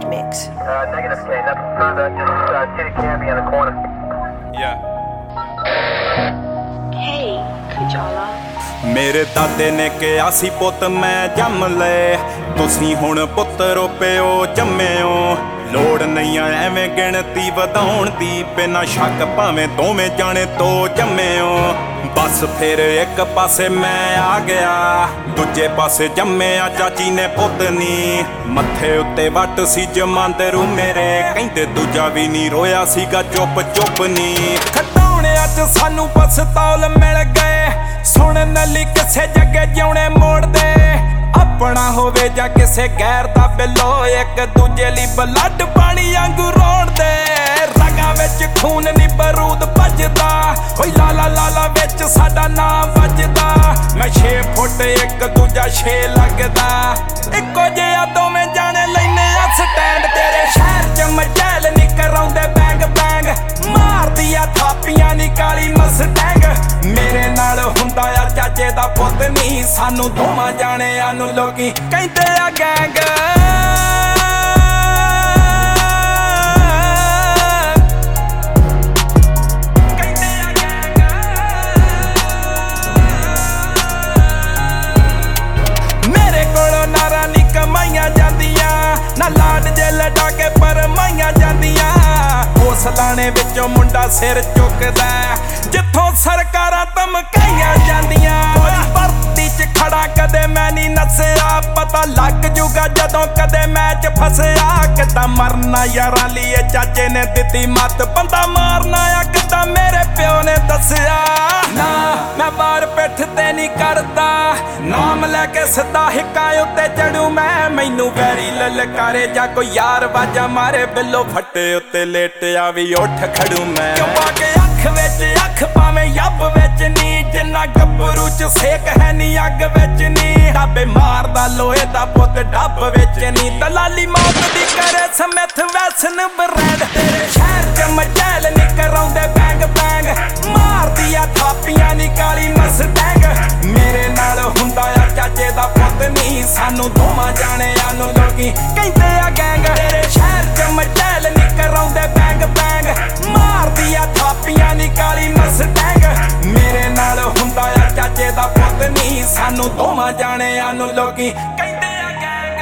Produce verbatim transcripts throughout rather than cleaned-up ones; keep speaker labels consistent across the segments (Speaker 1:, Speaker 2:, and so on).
Speaker 1: mix.
Speaker 2: Uh, negative, K. Nothing further. Just uh, Kitty Cammy in the corner.
Speaker 3: Yeah.
Speaker 1: Hey, Kajala.
Speaker 3: ਮੇਰੇ ਦਾਦੇ ਨੇ ਕਿਹਾ ਸੀ ਪੁੱਤ ਮੈਂ ਜੰਮ ਲੈ, ਤੁਸੀਂ ਹੁਣ ਪੁੱਤਰੋ ਪਿਓ ਜੰਮਿਓ। ਲੋੜ ਨਹੀਂ ਆ ਐਵੇਂ ਗਿਣਤੀ ਵਧਾਉਣ ਦੀ, ਬਿਨਾਂ ਸ਼ੱਕ ਭਾਵੇਂ ਦੋਵੇਂ ਜਾਣੇ ਤੋਂ ਜੰਮਿਓ। ਬਸ ਫਿਰ ਇੱਕ ਪਾਸੇ ਮੈਂ ਆ ਗਿਆ, ਦੂਜੇ ਪਾਸੇ ਜੰਮਿਆ ਚਾਚੀ ਨੇ ਪੁੱਤ ਨੀ। ਮੱਥੇ ਉੱਤੇ ਵੱਟ ਸੀ ਜਮਾਂਦਰੂ ਮੇਰੇ, ਕਹਿੰਦੇ ਦੂਜਾ ਵੀ ਨਹੀਂ ਰੋਇਆ ਸੀਗਾ ਚੁੱਪ ਚੁੱਪ ਨੀ। ਖਟਾਉਣਿਆਂ 'ਚ ਸਾਨੂੰ ਪਸਤੌਲ ਮਿਲ ਗਏ, ਸੁਣਨ ਲਈ ਕਿਸੇ ਜੱਗੇ ਜਿਉਣੇ ਮੋੜਦੇ। ਆਪਣਾ ਹੋਵੇ ਜਾਂ ਕਿਸੇ ਗੈਰ ਦਾ ਬਿੱਲੋ, ਇੱਕ ਦੂਜੇ ਲਈ ਬਲੱਡ ਪਾਣੀ ਵਾਂਗੂ ਰੋੜਦੇ। ਰਗਾਂ ਵਿੱਚ ਖੂਨ ਨੀ ਬਰੂਦ ਭੱਜਦਾ, ਓਏ ਲਾਲਾ ਲਾਲਾ ਵਿੱਚ ਸਾਡਾ ਨਾਮ ਵੱਜਦਾ। ਮੈਂ ਛੇ ਫੁੱਟ ਇੱਕ ਦੂਜਾ ਛੇ ਲੱਗਦਾ, ਇੱਕੋ ਜਿਹਾ ਦੋਵੇਂ ਜਾਣੇ ਲੈਨੇ ਆ ਸਟੈਂਡ। ਤੇਰੇ ਸ਼ਹਿਰ 'ਚ ਮਚੈਲ ਨੀ ਕਰਾਉਂਦੇ ਬੈਂਗ ਬੈਂਗ, ਮਾਰਦੀਆਂ ਥਾਪੀਆਂ ਨੀ ਕਾਲੀ ਮਸਟੈਂਗ। ਮੇਰੇ ਨਾਲ ਹੁੰਦਾ ਆ ਚਾਚੇ ਦਾ ਪੁੱਤ ਨੀ, ਸਾਨੂੰ ਦੋਵਾਂ ਜਾਣਿਆਂ ਨੂੰ ਲੋਕੀ ਕਹਿੰਦੇ ਆ ਗੈਂਗ। ਮੇਰੇ ਕੋਲੋਂ ਨਾਰਾਂ ਨੀ ਕਮਾਈਆਂ ਜਾਂਦੀਆਂ, ਨਾ ਲਾਡ ਜੇ ਲਟਾ ਕੇ ਪਰਮਾਈਆਂ ਜਾਂਦੀਆਂ। ਉਸ ਲਾਣੇ ਵਿੱਚੋਂ ਮੁੰਡਾ ਸਿਰ ਚੁੱਕਦਾ, ਜਿੱਥੋਂ ਸਰਕਾਰਾਂ ਧਮਕਾਈਆਂ ਜਾਂਦੀਆਂ। ਭਰਤੀ 'ਚ ਖੜਾ ਕਦੇ ਮੈਂ ਨੀ ਨੱਸਿਆ, ਪਤਾ ਲੱਗ ਜੂਗਾ ਜਦੋਂ ਕਦੇ ਮੈਚ ਫਸਿਆ। ਕਿੱਦਾਂ ਮਰਨਾ ਯਾਰਾਂ ਲਈ ਚਾਚੇ ਨੇ ਦਿੱਤੀ ਮੱਤ, ਬੰਦਾ ਮਾਰਨਾ ਆ ਕਿੱਦਾਂ ਮੇਰੇ ਪਿਓ ਨੇ ਦੱਸਿਆ। ਨਾ ਮੈਂ ਬਾਰ ਪਿੱਠ ਤੇ ਨੀ ਕਰਦਾ, ਨਾਮ ਲੈ ਕੇ ਸਿੱਧਾ ਹਿੱਕਾਂ ਉੱਤੇ ਚੜੂ ਮੈਂ। ਮੈਨੂੰ ਵੈਰੀ ਲਲਕਾਰੇ ਜਾਂ ਕੋਈ ਯਾਰ ਵਾਜਾ ਮਾਰੇ, ਬਿੱਲੋ ਫੱਟੇ ਉੱਤੇ ਲੇਟਿਆ ਵੀ ਉੱਠ ਖੜੂ ਮੈਂ। ਕਿਉਂ ਪਾ ਕੇ ਅੱਖ ਵਿੱਚ ਅੱਖ ਭਾਵੇਂ ਯੱਬ ਵਿੱਚ ਨੀ, ਜਿੰਨਾ ਗੱਭਰੂ 'ਚ ਸੇਕ ਹੈ ਨੀ ਅੱਗ ਵਿੱਚ ਨੀ। ਡਾਬੇ ਮਾਰਦਾ ਲੋਹੇ ਦਾ ਪੁੱਤ ਡੱਬ ਵਿੱਚ ਨੀ, ਦਲਾਲੀ ਮੌਤ ਦੀ ਕਰੇ ਸਮਿਥ ਵੈਸਨ ਬਰੈਡ। ਤੇਰੇ ਸ਼ਹਿਰ 'ਚ ਮਚੈਲ ਨੀ ਕਰਾਉਂਦੇ ਬੈਂਗ ਬੈਂਗ, ਮਾਰਦੀਆਂ ਥਾਪੀਆਂ ਨੀ ਕਾਲੀ ਮਸਟੈਂਗ। ਮੇਰੇ ਨਾਲ ਹੁੰਦਾ ਆ ਚਾਚੇ ਦਾ ਪੁੱਤ ਨੀ, ਸਾਨੂੰ ਦੋਵਾਂ ਜਾਣਿਆਂ ਨੂੰ ਲੋਕੀ ਕਹਿੰਦੇ ਆ ਗੈਂਗ। ਤੇਰੇ ਸ਼ਹਿਰ 'ਚ ਮਚੈਲ ਨੀ ਕਰਾਉਂਦੇ ਬੈਂਗ ਬੈਂਗ, ਮਾਰਦੀਆਂ ਥਾਪੀਆਂ ਨੀ ਕਾਲੀ ਮਸਟੈਂਗ। ਮੇਰੇ ਨਾਲ ਹੁੰਦਾ ਆ ਚਾਚੇ ਦਾ ਪੁੱਤ ਨੀ, ਸਾਨੂੰ ਦੋਵਾਂ ਜਾਣਿਆਂ ਨੂੰ ਲੋਕੀ ਕਹਿੰਦੇ ਆ ਗੈਂਗ।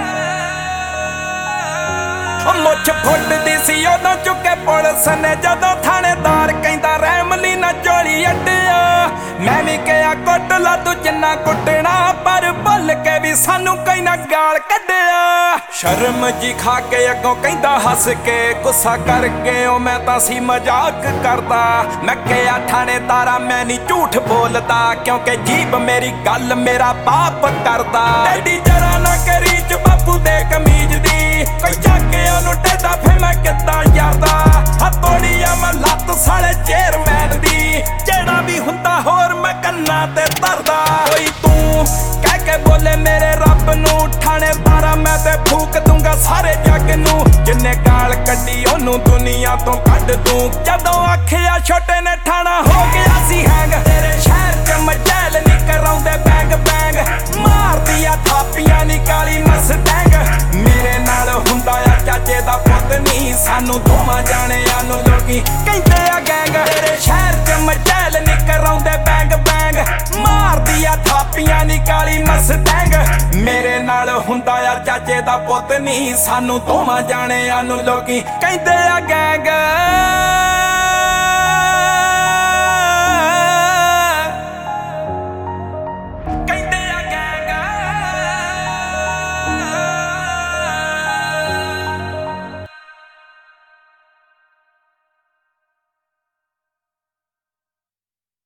Speaker 3: ਉਹ ਮੁੱਛ ਫੁੱਟਦੀ ਸੀ ਉਦੋਂ ਚੁੱਕੇ ਪੁਲਿਸ ਨੇ, ਜਦੋਂ ਥਾਣੇਦਾਰ ਕਹਿੰਦਾ ਰਹਿਮਲੀ ਨਾ ਝੋਲੀ ਅੱਡਿਆ। ਮੈਂ ਵੀ ਕਿਹਾ ਕੁੱਟ ਲਾ ਤੂੰ ਜਿੰਨਾ ਕੁੱਟਣਾ, ਪਰ ਭੁੱਲ ਕੇ ਵੀ ਸਾਨੂੰ ਕਈ ਨਾ ਗਾਲ ਕੱਢਿਆ। ਸ਼ਰਮ ਜੀ ਖਾ ਕੇ ਅੱਗੋਂ ਕਹਿੰਦਾ ਹੱਸ ਕੇ, ਗੁੱਸਾ ਕਰਕੇ ਉਹ ਮੈਂ ਤਾਂ ਸੀ ਮਜ਼ਾਕ ਕਰਦਾ। ਮੈਂ ਕਿਹਾ ਥਾਣੇਦਾਰਾ ਮੈਂ ਨੀ ਝੂਠ ਬੋਲਦਾ, ਕਿਉਂਕਿ ਜੀਬ ਮੇਰੀ ਗੱਲ ਮੇਰਾ ਬਾਪ ਕਰਦਾ। ਐਡੀ ਜਰਾ ਨਾ ਕਰੀ ਚ ਬਾਪੂ ਦੇ ਕਮੀਜ਼ ਦੀ, ਕੋਈ ਚੱਕ ਕੇ ਉਹਨੂੰ ਟੇਡਾ ਫੇ ਮੈਂ ਕਿੱਦਾਂ ਯਾਰਦਾ। ਹੱਥੋੜੀ ਆ ਮੈਂ ਲੱਤ ਸਾਲੇ ਚੇਅਰਮੈਨ ਦੀ, ਜਿਹੜਾ ਵੀ ਹੁੰਦਾ ਹੋਰ ਮੈਂ ਕੰਨਾਂ ਤੇ ਧਰਦਾ। ਕੋਈ ਤੂੰ ਕਹਿ ਕੇ ਬੋਲੇ ਮੇਰੇ ਰੱਬ ਨੂੰ, ਥਾਣੇਦਾਰਾ ਮੈਂ ਤੇ ਫੂਕ ਦੂੰਗਾ ਸਾਰੇ ਜੱਗ ਨੂੰ। ਜਿੰਨੇ ਗਾਲ ਕੱਢੀ ਉਹਨੂੰ ਦੁਨੀਆ ਤੋਂ ਕੱਢ ਦੂੰ, ਜਦੋਂ ਆਖਿਆ ਛੋਟੇ ਨੇ ਠਾਣਾ ਹੋ ਗਿਆ ਸੀ ਹੈਂਗ। ਤੇਰੇ ਸ਼ਹਿਰ 'ਚ ਮਚੈਲ ਨੀ ਕਰਾਉਂਦੇ ਬੈਂਗ ਬੈਂਗ, ਮਾਰਦੀਆਂ ਥਾਪੀਆਂ ਨੀ ਕਾਲੀ ਮਸਟੈਂਗ। ਮੇਰੇ ਨਾਲ ਹੁੰਦਾ ਆ ਚਾਚੇ ਦਾ ਪੁੱਤ ਨੀ, ਸਾਨੂੰ ਦੋਵਾਂ ਜਾਣਿਆਂ ਨੂੰ ਲੋਕੀ ਕਹਿੰਦੇ ਆ ਗੈਂਗ। ਤੇਰੇ ਸ਼ਹਿਰ 'ਚ ਮਚੈਲ ਨੀ ਕਰਾਉਂਦੇ ਬੈਂਗ ਬੈਂਗ, ਮਾਰਦੀਆਂ ਥਾਪੀਆਂ ਨੀ ਕਾਲੀ ਮਸਟੈਂਗ। ਮੇਰੇ ਨਾਲ ਹੁੰਦਾ ਆ ਚਾਚੇ ਦਾ ਪੁੱਤ ਨੀ, ਸਾਨੂੰ ਦੋਵਾਂ ਜਾਣਿਆਂ ਨੂੰ ਲੋਕੀ ਕਹਿੰਦੇ ਆ ਗੈਂਗ।